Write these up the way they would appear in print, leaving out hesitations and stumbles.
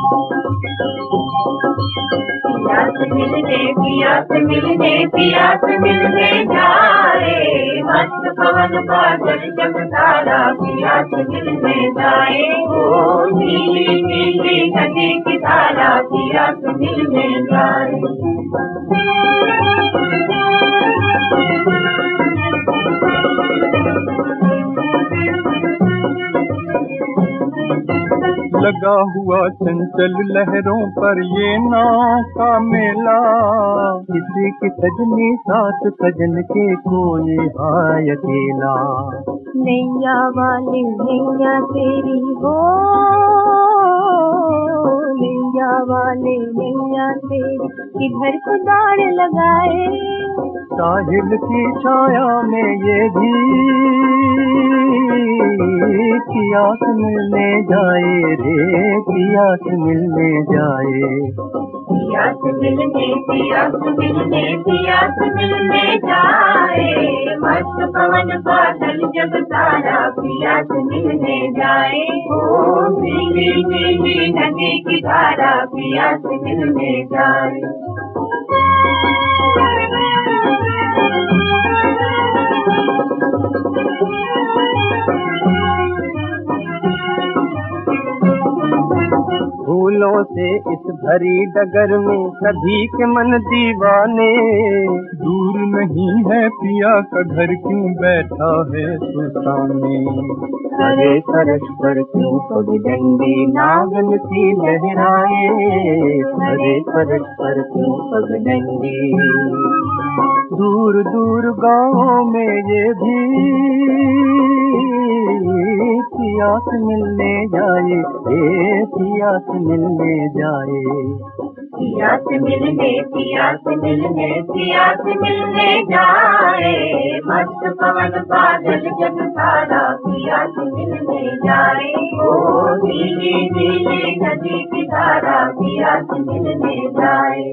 पिया से मिलने जाए, मस्त पवन बादल जब तारा पिया से मिलने जाए। ओ नीली नीली नदी की धारा पिया से मिलने जाए। लगा हुआ चंचल लहरों पर ये नाव का मेला, किसी की सजनी साथ सजन के कोई हाय अकेला। नैया वाली नैया तेरी हो, नैया वाले नैया तेरी किधर को दाड़ लगाए। साहिल की छाया में ये भी पिया से मिलने जाए रे, पिया से मिलने जाए। पिया से मिलने पिया से मिलने पिया से मिलने जाए, मस्त पवन बादल जब तारा पिया से मिलने जाए। ओ नीली नीली नदी की धारा पिया से मिलने जाए। फूलों से इस भरी डगर में सभी के मन दीवाने, दूर नहीं है पिया का घर क्यों बैठा है तू सामने। हरे फर्श पर क्यों पगडंडी नागन सी लहराए, हरे फर्श पर क्यों पगडंडी। दूर दूर गाँवों में ये भी पिया से मिलने जाए, पिया से मिलने जाए। पिया से मिलने पिया से मिलने पिया से मिलने जाए, मस्त पवन बादल जब तारा पिया से मिलने जाए। ओ नीली नीली नदी की धारा पिया से मिलने जाए।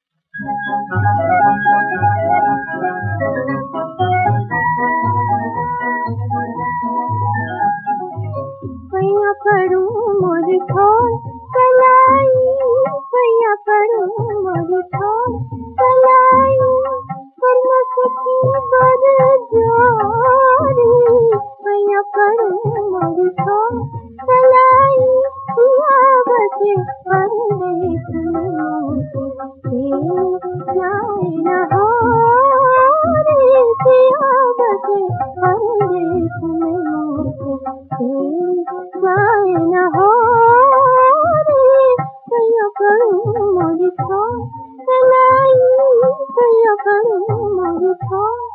पैया पड़ू मोर छोड़ कलाई, पैया पड़ू मोर छोड़ कलाई, कर न सकी बरजारी। पैया पड़ू मोर छोड़ कलाई, पिया बसे परदेस में जाए न हो रे, पिया बसे परदेस में जाए न हो रे। पैया पड़ू मोर छोड़ कलाई, पैया पड़ू मोर छोड़